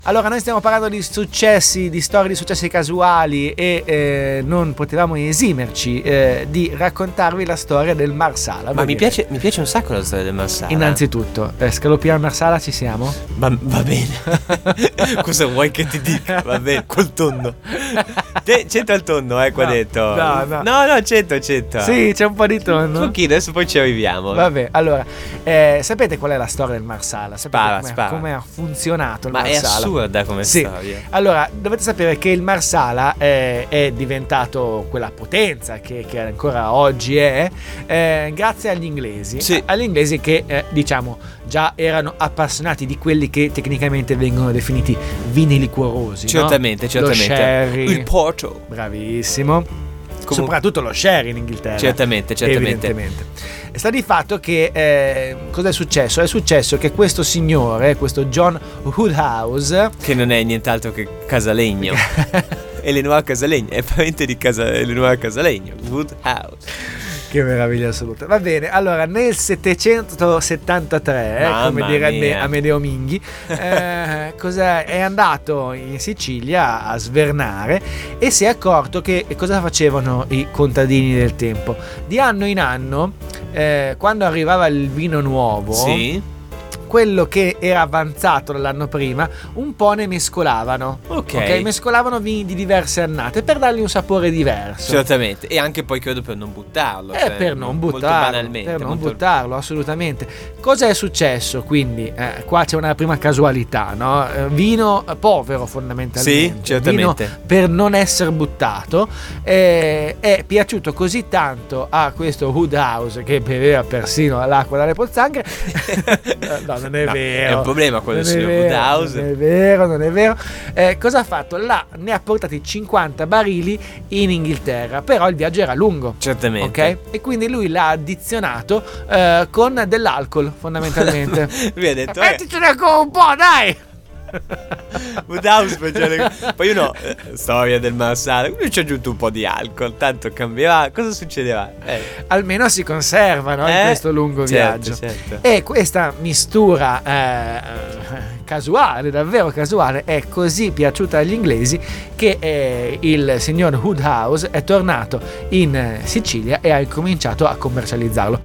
Allora, noi stiamo parlando di successi, di storie di successi casuali e non potevamo esimerci di raccontarvi la storia del Marsala. Ma mi piace un sacco la storia del Marsala. Innanzitutto, scalopiamo il Marsala, ci siamo? Va bene. Cosa vuoi che ti dica? Va bene, col tonno. C'entra il tonno, qua No, detto. no. C'entra. Sì, c'è un po' di tonno. Un pochino, adesso poi ci arriviamo. Vabbè, allora, sapete qual è la storia del Marsala? Sapete Spara. come ha funzionato il Ma Marsala? è assurda come storia. Allora, dovete sapere che il Marsala è diventato quella potenza che ancora oggi è grazie agli inglesi. Sì. Agli inglesi che, diciamo, già erano appassionati di quelli che tecnicamente vengono definiti vini liquorosi. Certamente. Lo sherry. Il Porto. Bravissimo. Soprattutto lo sherry in Inghilterra. Certamente. Evidentemente. Sta di fatto che cosa è successo? È successo che questo signore, questo John Woodhouse, che non è nient'altro che Casalegno. Elenoir Casalegno, è parente di Elenoir Casalegno, Woodhouse. Che meraviglia assoluta. Va bene, allora nel 773, come direbbe Amedeo Minghi, è andato in Sicilia a svernare e si è accorto che cosa facevano i contadini del tempo. Di anno in anno, quando arrivava il vino nuovo, sì, quello che era avanzato dall'anno prima un po' ne mescolavano. Ok, mescolavano vini di diverse annate per dargli un sapore diverso. Certamente. E anche poi credo per non buttarlo. Per non buttarlo, molto banalmente. Per non buttarlo, assolutamente. Cosa è successo? Quindi qua c'è una prima casualità, no? Vino povero fondamentalmente. Sì, certamente. Vino per non essere buttato. È piaciuto così tanto a questo Woodhouse che beveva persino l'acqua dalle pozzanghere. No, non è vero. È un problema quello del signor Woodhouse. Non è vero. Cosa ha fatto? Là ne ha portati 50 barili in Inghilterra, però il viaggio era lungo. Certamente. Ok? E quindi lui l'ha addizionato con dell'alcol, fondamentalmente. Lui ha detto metticene ancora un po', dai! Woodhouse poi uno storia del Marsala, lui ci ha aggiunto un po' di alcol, tanto cambierà, cosa succederà? Almeno si conservano in questo lungo viaggio. Certo. E questa mistura casuale, davvero casuale, è così piaciuta agli inglesi che il signor Woodhouse è tornato in Sicilia e ha incominciato a commercializzarlo.